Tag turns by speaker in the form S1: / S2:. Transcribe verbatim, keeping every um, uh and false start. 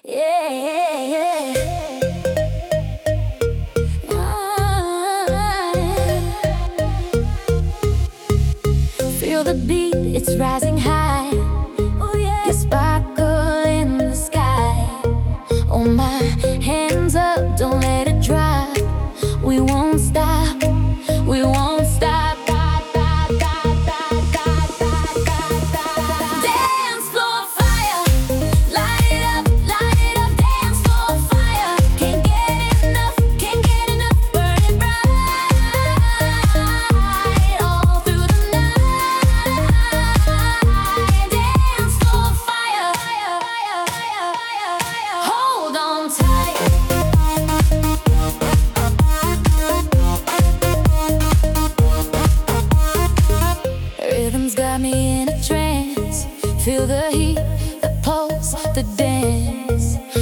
S1: Yeah, yeah, ah, feel the beat, it's rising high. Oh yeah, you sparkle in the sky. Oh my, hands up, don't let it drop. We won't stop, we won't stop. Dance floor fire, light it up, light it up. Dance floor fire, can't get enough, can't get enough. Burning bright all through the night. Dance floor fire, hold on tight. Rhythm's got me in a trance. Feel the heat, the pulse, the dance.